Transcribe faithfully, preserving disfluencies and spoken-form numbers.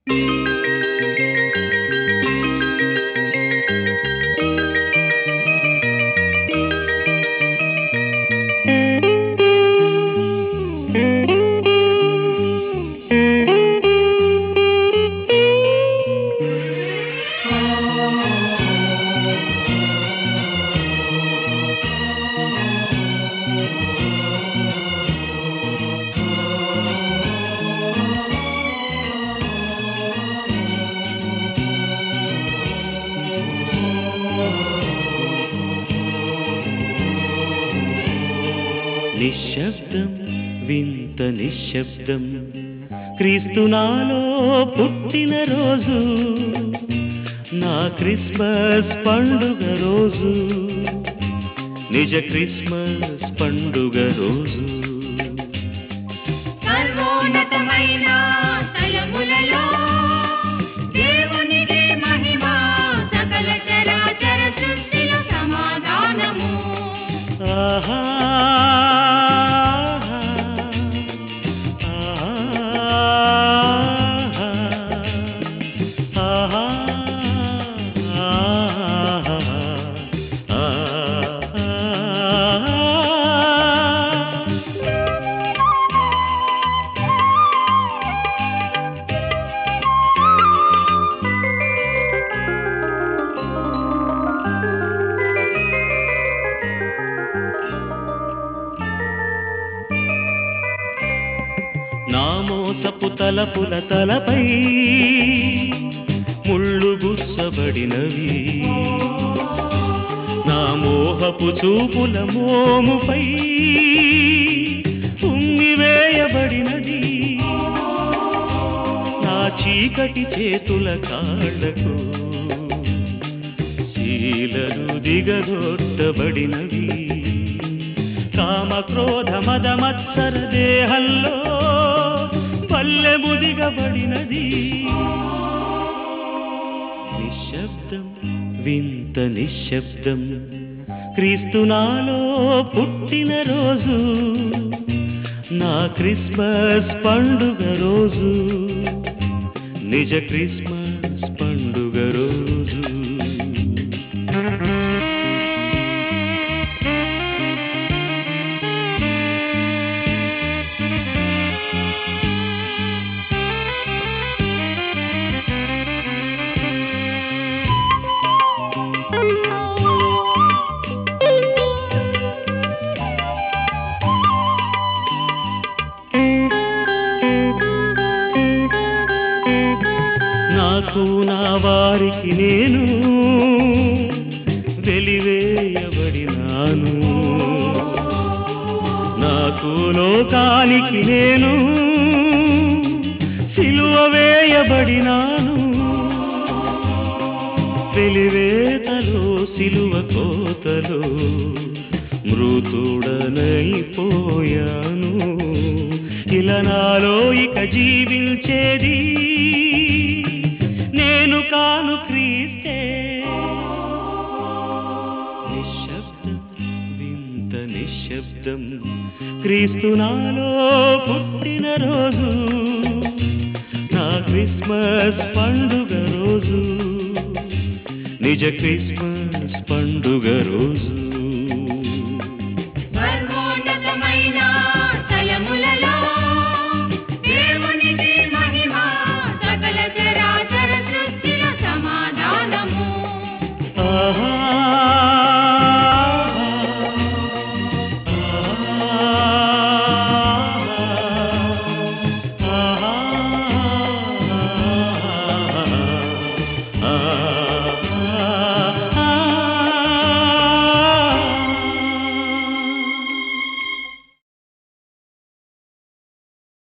నిశ్శబ్దం వింత నిశ్శబ్దం క్రీస్తు నాలో పుట్టిన రోజు నా క్రిస్మస్ పండుగ రోజు నిజ క్రిస్మస్ పండుగ రోజు సర్వోన్నతమైన తలములలో దేవునికి మహిమ సకల చరాచర సృష్టిలో సమాధానము ఆహా నా మోసపు తలపుల తలపై ముళ్ళు గుచ్చబడినవి నా మోహపు చూపుల మోముపై ఉమ్మివేయబడినది నా చీకటి చేతుల కాళ్లకు శీలలు దిగదొట్టబడినవి కామ క్రోధ మద మత్సర దేహంలో పల్లెము దిగబడినది నిశ్శబ్దం వింత నిశ్శబ్దం క్రీస్తు నాలో పుట్టిన రోజు నా క్రిస్మస్ పండుగ రోజు నిజ క్రిస్మస్ పండుగ రోజు నాకు నా వారికి నేను వెలివేయబడినాను నాకు లోకానికి నేను సిలువ వేయబడినాను వెలివేతలో సిలువ కోతలో మృతుడనైపోయాను ఇలా నాలో ఇక జీవించేది నేను కాను క్రీస్తే నిశ్శబ్దం వింత నిశ్శబ్దం క్రీస్తు నాలో పుట్టిన రోజు నా క్రిస్మస్ పండుగ రోజు నిజ క్రిస్మస్ పండుగ రోజు